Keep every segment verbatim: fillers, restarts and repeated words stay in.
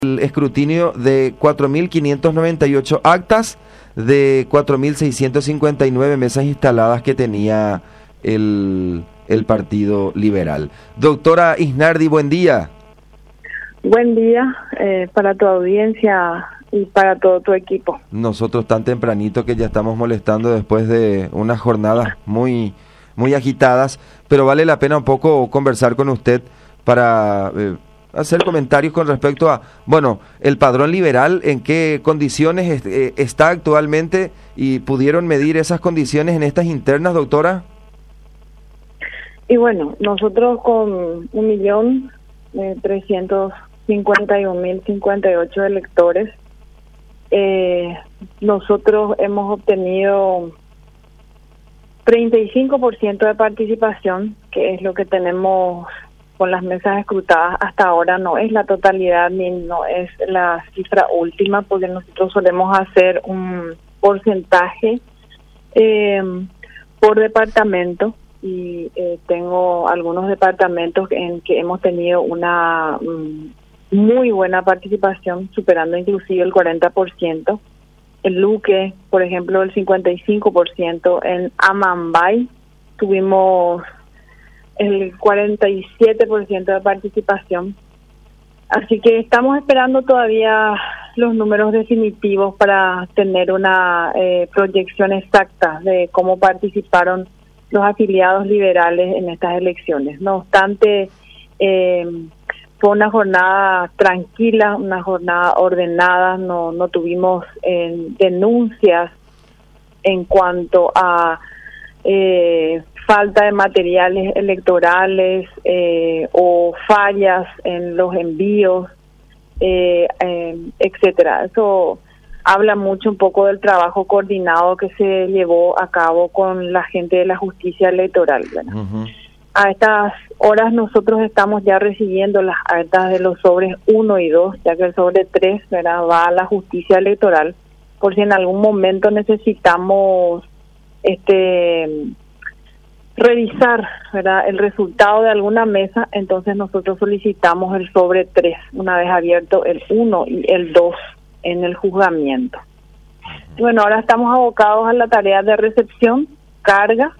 el escrutinio de cuatro mil quinientas noventa y ocho actas de cuatro mil seiscientas cincuenta y nueve mesas instaladas que tenía el, el Partido Liberal. Doctora Isnardi, buen día. Buen día eh, para tu audiencia y para todo tu equipo. Nosotros tan tempranito que ya estamos molestando después de unas jornadas muy, muy agitadas, pero vale la pena un poco conversar con usted para eh, hacer comentarios con respecto a, bueno, el padrón liberal, en qué condiciones est eh, está actualmente y pudieron medir esas condiciones en estas internas, doctora. Y bueno, nosotros con un millón trescientos cincuenta y un mil cincuenta y ocho electores, eh, nosotros hemos obtenido treinta y cinco por ciento de participación, que es lo que tenemos con las mesas escrutadas hasta ahora. No es la totalidad ni no es la cifra última, porque nosotros solemos hacer un porcentaje eh, por departamento. Y eh, tengo algunos departamentos en que hemos tenido una um, muy buena participación, superando inclusive el cuarenta por ciento. En Luque, por ejemplo, el cincuenta y cinco por ciento. En Amambay tuvimos el cuarenta y siete por ciento de participación. Así que estamos esperando todavía los números definitivos para tener una eh, proyección exacta de cómo participaron los afiliados liberales en estas elecciones. No obstante, eh, fue una jornada tranquila, una jornada ordenada, no, no tuvimos eh, denuncias en cuanto a eh, falta de materiales electorales eh, o fallas en los envíos, eh, eh, etcétera. Eso habla mucho un poco del trabajo coordinado que se llevó a cabo con la gente de la justicia electoral. Uh-huh. A estas horas nosotros estamos ya recibiendo las actas de los sobres uno y dos, ya que el sobre tres, ¿verdad?, va a la justicia electoral, por si en algún momento necesitamos este revisar, ¿verdad?, el resultado de alguna mesa. Entonces nosotros solicitamos el sobre tres, una vez abierto el uno y el dos en el juzgamiento. Bueno, ahora estamos abocados a la tarea de recepción, carga,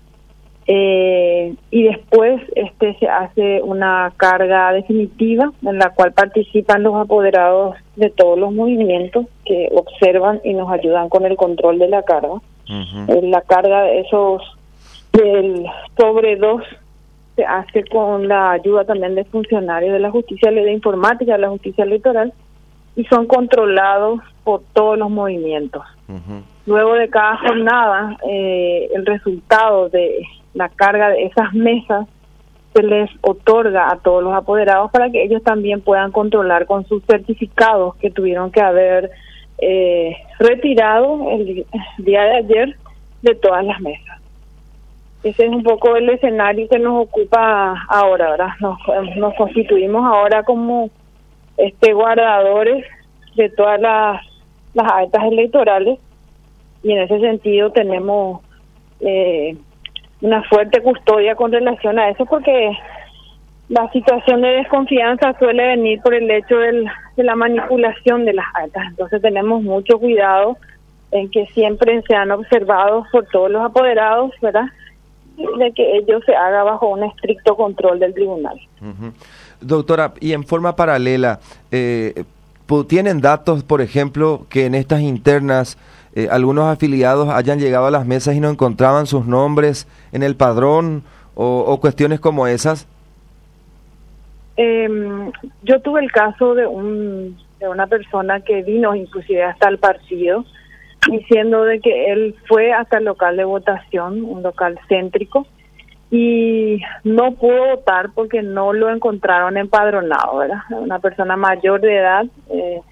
eh, y después este se hace una carga definitiva en la cual participan los apoderados de todos los movimientos que observan y nos ayudan con el control de la carga. Uh-huh. La carga de esos del sobre dos se hace con la ayuda también de funcionarios de la justicia de informática, de la justicia electoral, y son controlados por todos los movimientos. Uh-huh. Luego de cada jornada, eh, el resultado de la carga de esas mesas se les otorga a todos los apoderados para que ellos también puedan controlar con sus certificados que tuvieron que haber eh, retirado el día de ayer de todas las mesas. Ese es un poco el escenario que nos ocupa ahora, ¿verdad? Nos, nos constituimos ahora como este guardadores de todas las, las actas electorales, y en ese sentido tenemos eh, una fuerte custodia con relación a eso, porque la situación de desconfianza suele venir por el hecho del, de la manipulación de las actas. Entonces tenemos mucho cuidado en que siempre sean observados por todos los apoderados, ¿verdad?, de que ello se haga bajo un estricto control del tribunal. Uh-huh. Doctora, y en forma paralela, eh, ¿tienen datos, por ejemplo, que en estas internas eh, algunos afiliados hayan llegado a las mesas y no encontraban sus nombres en el padrón o, o cuestiones como esas? Eh, yo tuve el caso de, un, de una persona que vino inclusive hasta el partido, diciendo de que él fue hasta el local de votación, un local céntrico, y no pudo votar porque no lo encontraron empadronado, ¿verdad? Una persona mayor de edad, eh,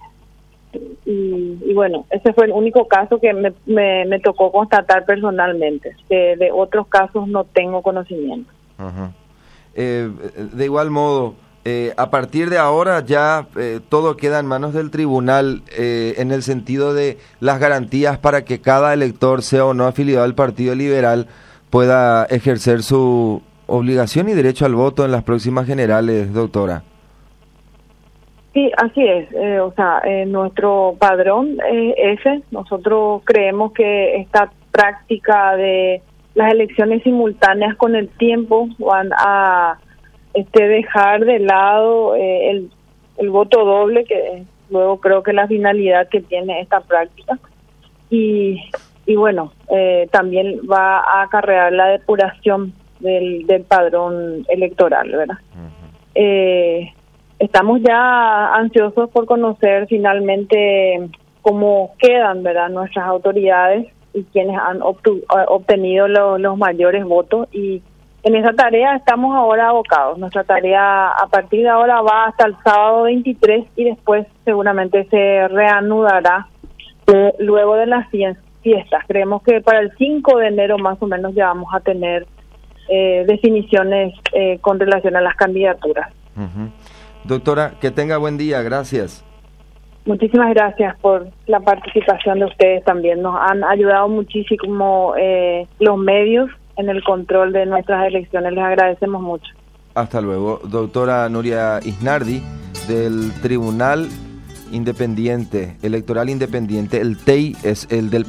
y, y bueno, ese fue el único caso que me, me, me tocó constatar personalmente. De, de otros casos no tengo conocimiento. Uh-huh. Eh, de igual modo, Eh, a partir de ahora ya eh, todo queda en manos del tribunal eh, en el sentido de las garantías para que cada elector, sea o no afiliado al Partido Liberal, pueda ejercer su obligación y derecho al voto en las próximas generales, doctora. Sí, así es. Eh, o sea, eh, nuestro padrón es ese. Nosotros creemos que esta práctica de las elecciones simultáneas con el tiempo van a este, dejar de lado eh, el, el voto doble, que luego creo que la finalidad que tiene esta práctica. Y, y bueno, eh, también va a acarrear la depuración del, del padrón electoral, ¿verdad? Uh-huh. Eh, Estamos ya ansiosos por conocer finalmente cómo quedan, ¿verdad?, nuestras autoridades y quienes han obtu- obtenido lo, los mayores votos. Y en esa tarea estamos ahora abocados. Nuestra tarea a partir de ahora va hasta el sábado veintitrés y después seguramente se reanudará eh, luego de las fiestas. Creemos que para el cinco de enero más o menos ya vamos a tener eh, definiciones eh, con relación a las candidaturas. Uh-huh. Doctora, que tenga buen día, gracias. Muchísimas gracias por la participación de ustedes también. Nos han ayudado muchísimo eh, los medios en el control de nuestras elecciones. Les agradecemos mucho. Hasta luego. Doctora Nuria Isnardi, del Tribunal Independiente, Electoral Independiente, el T E I es el del